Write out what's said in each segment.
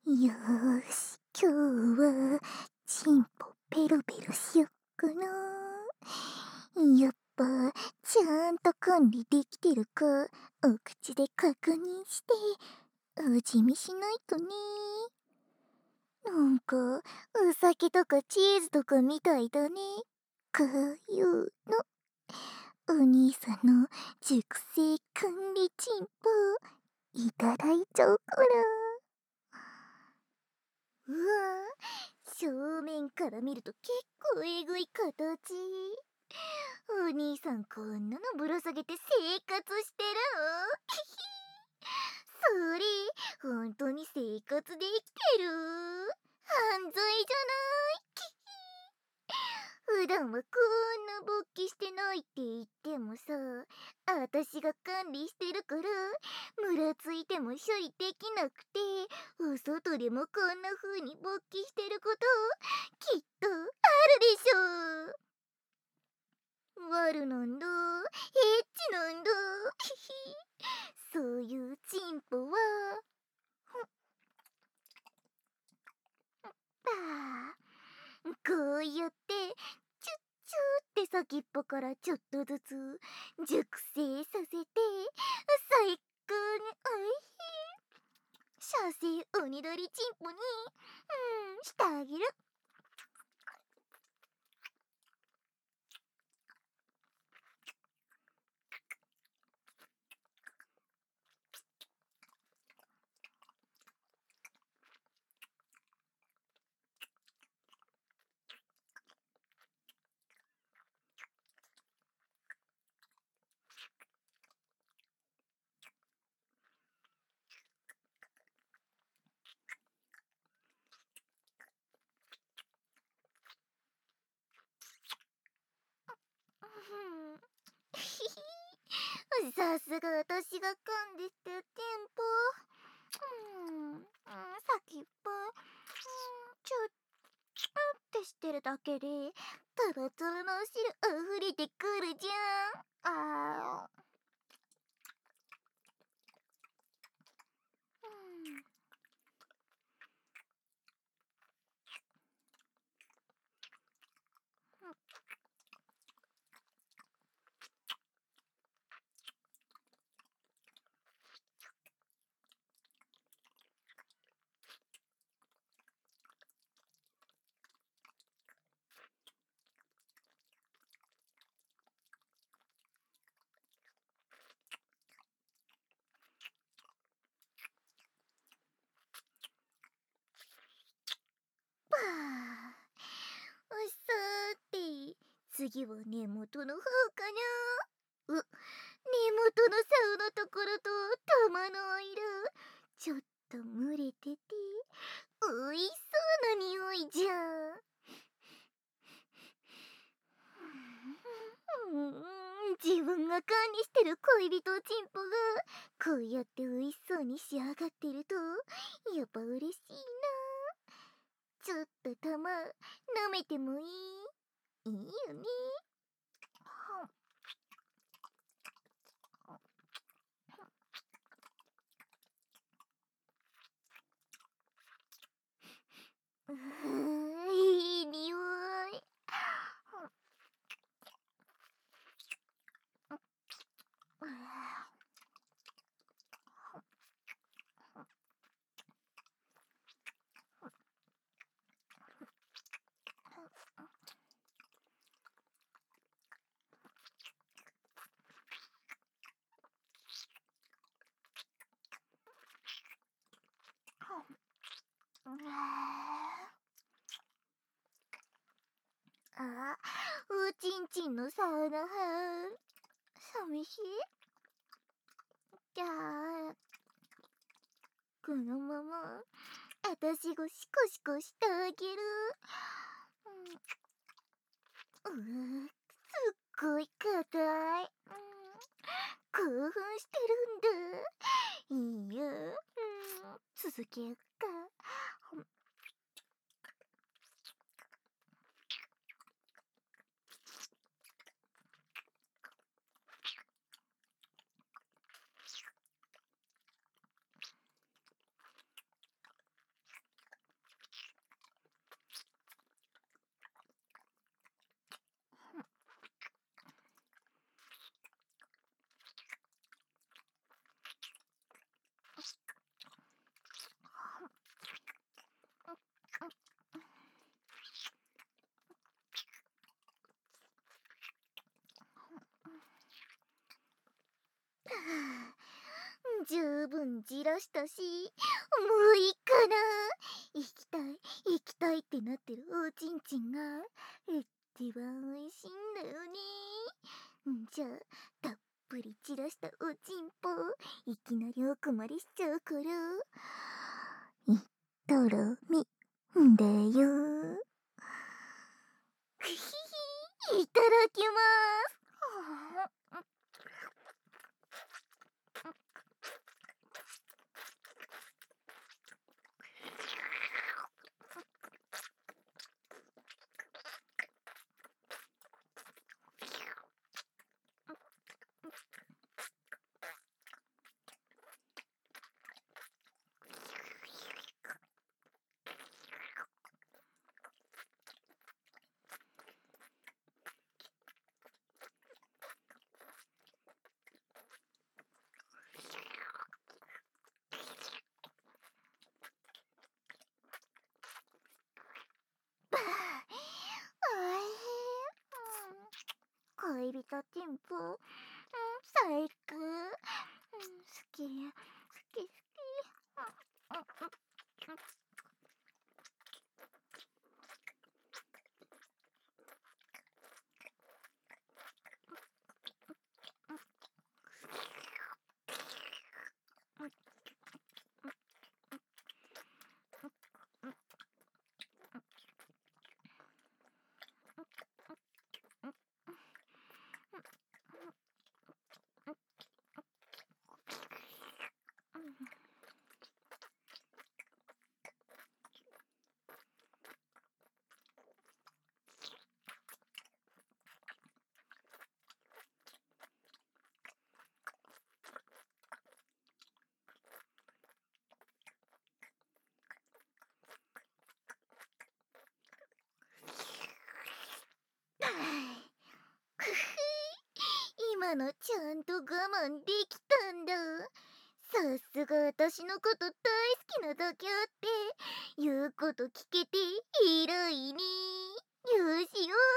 よーし、今日は、チンポペロペロしよっかな。やっぱ、ちゃんと管理できてるか、お口で確認して、味見しないとね。なんか、お酒とかチーズとかみたいだね。こういうの。お兄さんの熟成管理チンポ、いただいちゃうから。うわぁ、正面から見ると結構えぐい形。お兄さんこんなのぶら下げて生活してるの？それ、本当に生活できてる？犯罪じゃない？普段はこんな勃起してないって言ってもさ、私が管理してるから、ムラついても処理できなくて、お外でもこんな風に勃起してること、きっとあるでしょう。悪なんだ、エッチなんだ、そういうチンポは、ばこうやって、チュッチューって先っぽからちょっとずつ熟成させて、最高においしい射精鬼取りチンポに、してあげる。さすが私が噛んでってテンポ。先っぽ、ちょっってしてるだけで、トロトロのお汁溢れてくるじゃん。ばあ、おさーて、次は根元の方かな。根元の竿のところと玉の間、ちょっと蒸れてて、おいしそうな匂いじゃん。自分が管理してる恋人チンポがこうやって美味しそうに仕上がってるとやっぱ嬉しいな。ちょっと玉舐めてもいい？いいよね。いい匂い。あ、おちんちんのサウナハウ寂しい。じゃあこのまま私がシコシコしてあげる。すっごい硬い。興奮してるんだ。いいよ。続けよっか。 十分じらしたし、もういいかな。行きたいってなってるおちんちんが一番美味しいんだよね。じゃあたっぷり散らしたおちんぽいきなり奥までしちゃうから、いたらみだよ。ふひひ、いただきます。恋人チンポ、最高。好き、好き。今のちゃんと我慢できたんだ。さすが私のこと大好きなだけあって言うこと聞けて偉いね。よしよ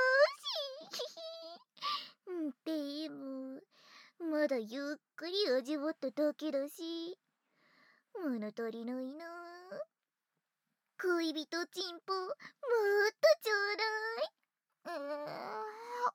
し。でもまだゆっくり味わっただけだし物足りないな。恋人チンポもっとちょうだい。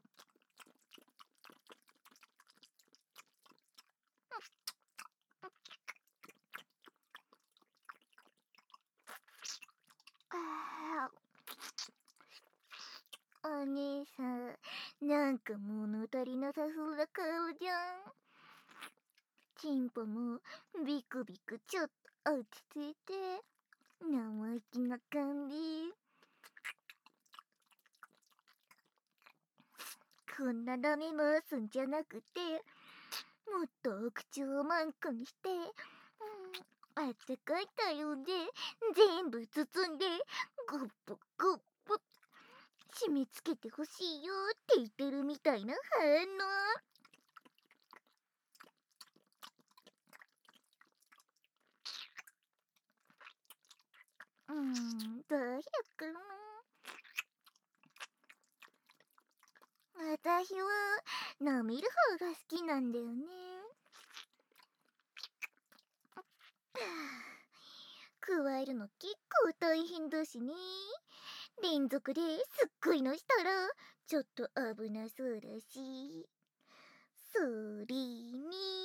お姉さん、なんか物足りなさそうな顔じゃん。チンポもビクビクちょっと落ち着いて生意気な感じ。こんなダメ回すんじゃなくてもっとお口をマンコにして、あったかい体温で全部包んでグップグップ締め付けてほしいよって言ってるみたいな反応。どうしよっかな。私は舐める方が好きなんだよね。加えるの結構大変だしね。連続ですっごいのしたらちょっと危なそうだし。それに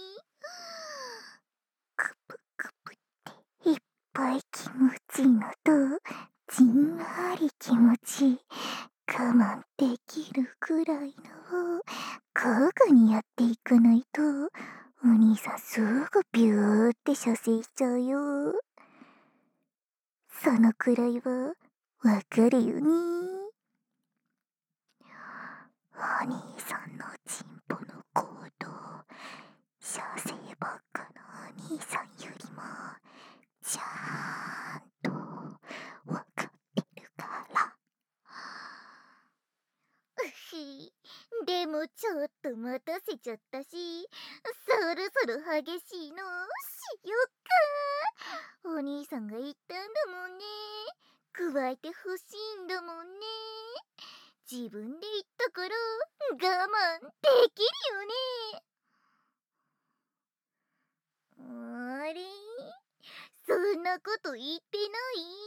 クプクプっていっぱい気持ちいいのとじんわり気持ちいい我慢できるくらいのを交互にやっていかないとお兄さんすぐビューって射精しちゃうよ。そのくらいはわかるよね。お兄さんのチンポの行動射精ばっかのお兄さんよりもちゃんとわかってるから。でもちょっと待たせちゃったしそろそろ激しいのしよっか。お兄さんが言ったんだもんね。加えてほしいんだもんね。自分で言ったから我慢できるよね。あれなこと言ってない。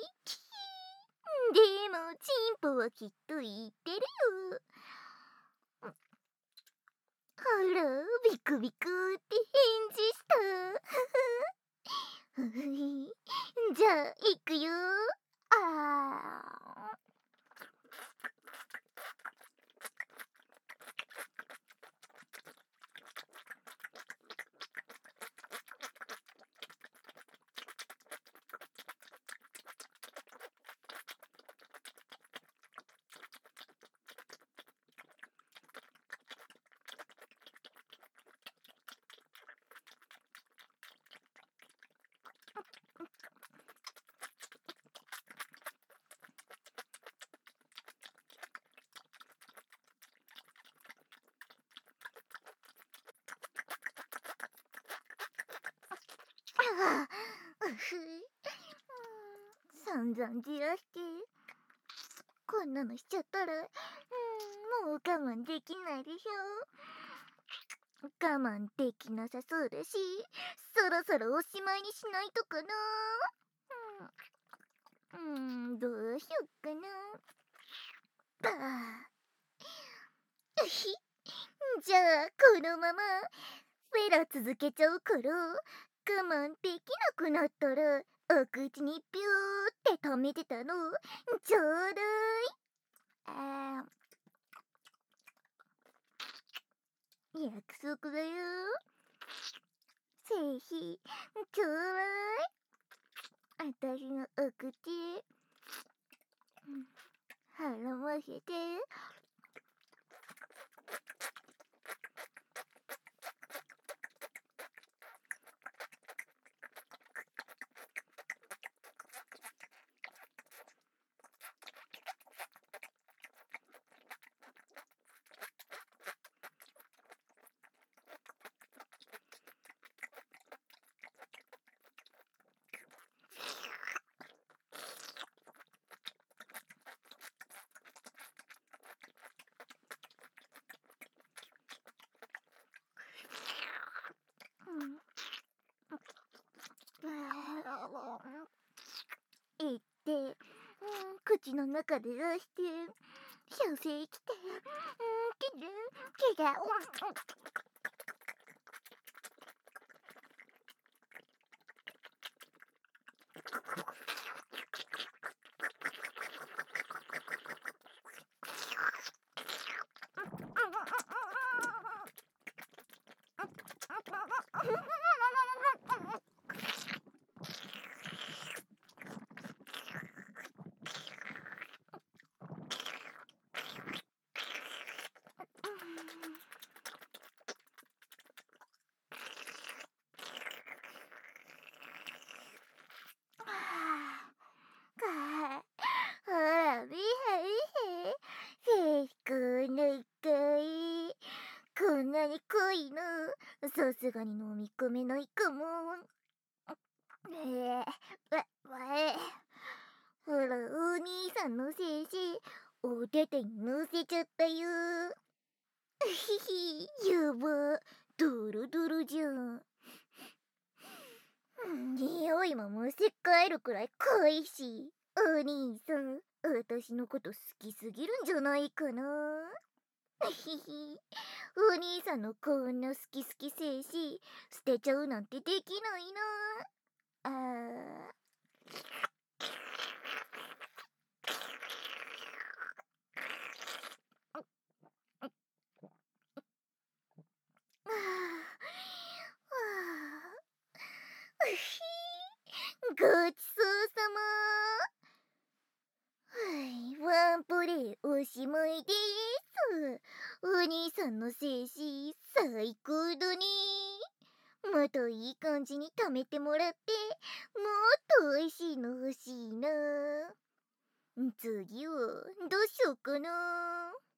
でもチンポはきっと言ってるよ。ほら、ビクビクって返事した。ふふい。じゃあ、いくよ。ああ、うふい。散々じらして、こんなのしちゃったら、もう我慢できないでしょ。我慢できなさそうだし、そろそろおしまいにしないとかな。どうしよっかな。うひ。じゃあ、このまま、フェラ続けちゃうから、我慢できなくなったら、お口にピューって溜めてたの、ちょうだい。約束だよ。せいひ、ちょうだい。あたしのお口、腹ませて。言って、口の中で出して、射精来て、きれ、ほら、みへみへ。せいこの一回。こんなに濃いの、さすがに飲み込めないかも。ほら、お兄さんのせいし、お手手に乗せちゃったよ。ひひ、やば。ドロドロじゃん。匂いもむせ返るくらい濃いし、お兄さん、私のこと好きすぎるんじゃないかな。ひひ、お兄さんのこんな好き好き精子、捨てちゃうなんてできないな。ごちそうさま。ワンプレイおしまいです。お兄さんの精子最高だね。またいい感じに貯めてもらって、もっと美味しいの欲しいな。次はどうしようかな。